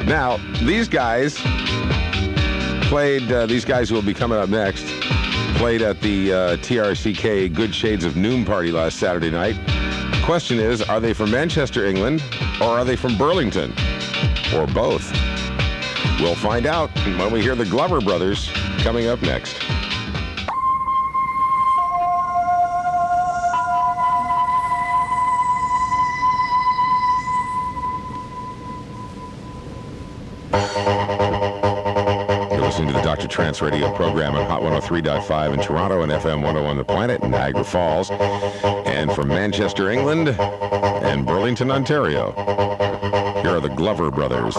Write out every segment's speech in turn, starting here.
Now, these guys played, these guys who will be coming up next, played at the TRCK Good Shades of Noon party last Saturday night. Question is, are they from Manchester, England, or are they from Burlington? Or both? We'll find out when we hear the Glover Brothers coming up next. To the Dr. Trance radio program on Hot 103.5 in Toronto and FM 101 The Planet in Niagara Falls, and from Manchester, England, and Burlington, Ontario. Here are the Glover Brothers.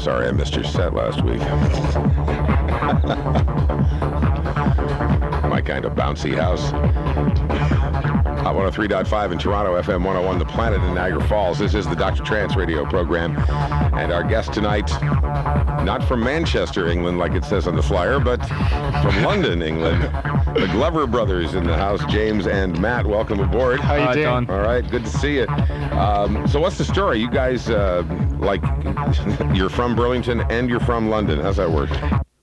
sorry I missed your set last week. My kind of bouncy house. 103.5 in Toronto, FM 101 The Planet in Niagara Falls. This is the Dr. Trance radio program. And our guest tonight, not from Manchester, England, like it says on the flyer, but from London, England. The Glover brothers in the house, James and Matt. Welcome aboard. How you doing? All right, good to see you. So what's the story? You guys, you're from Burlington and you're from London. How's that work?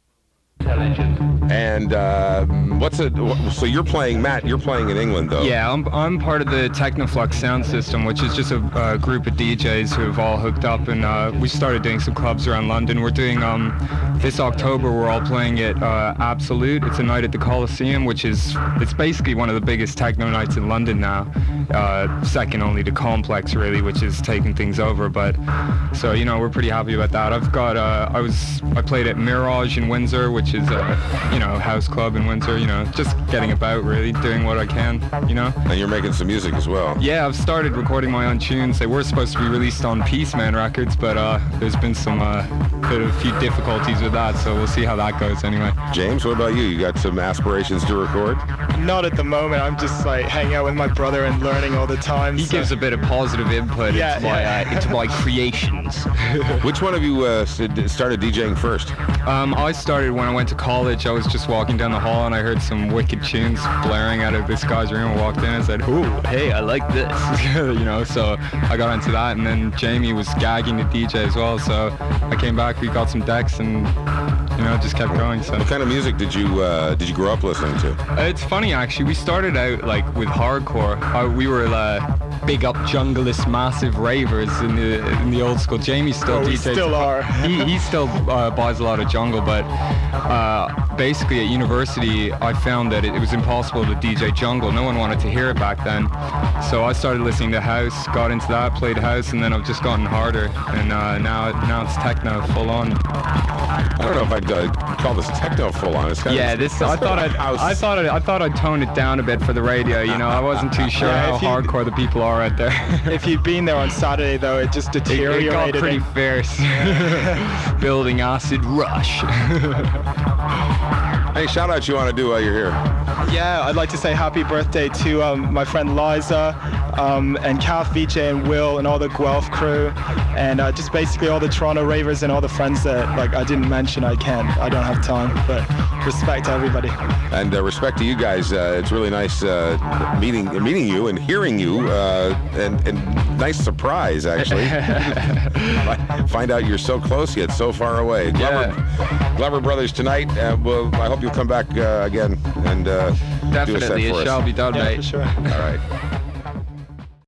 And so you're playing, Matt, you're playing in England, though. Yeah, I'm part of the Technoflux sound system, which is just a group of DJs who have all hooked up, and we started doing some clubs around London. We're doing, this October, we're all playing at Absolute. It's a night at the Coliseum, it's basically one of the biggest techno nights in London now. Second only to Complex, really, which is taking things over, but, so, we're pretty happy about that. I've got, I played at Mirage in Windsor, which is house club in Windsor, just getting about, really, doing what I can, And you're making some music as well. Yeah, I've started recording my own tunes. They were supposed to be released on Peaceman Records, but there's been a few difficulties with that, so we'll see how that goes anyway. James, what about you? You got some aspirations to record? Not at the moment. I'm just hanging out with my brother and learning all the time. He gives a bit of positive input into my creations. Which one of you started DJing first? I started when I went to college. I was just walking down the hall and I heard some wicked tunes blaring out of this guy's room. I walked in and said, "Ooh, hey, I like this." So I got into that, and then Jamie was gagging to DJ as well. So I came back, we got some decks, and just kept going. So what kind of music did you grow up listening to? It's funny actually. We started out with hardcore. We were big up junglist massive ravers in the old school. Jamie still DJs. We still are. he still buys a lot of jungle, but basically at university I found that it was impossible to DJ jungle. No one wanted to hear it back then. So I started listening to house, got into that, played house, and then I've just gotten harder. And now it's techno full on. I don't know if I'd call this techno full on. It's I thought I'd tone it down a bit for the radio. I wasn't too sure how hardcore the people are out there. If you'd been there on Saturday, though, it just deteriorated. It got pretty fierce. Building acid rush. Hey, shout out you want to do while you're here? Yeah, I'd like to say happy birthday to my friend Liza, and Kath, Vijay, and Will, and all the Guelph crew, and just basically all the Toronto ravers and all the friends that I didn't mention. I don't have time, but respect to everybody. And respect to you guys. It's really nice meeting you and hearing you, and nice surprise actually. Find out you're so close yet so far away. Glover brothers tonight. I hope you'll come back again and definitely do a set for us. It shall be done, mate. For sure. All right.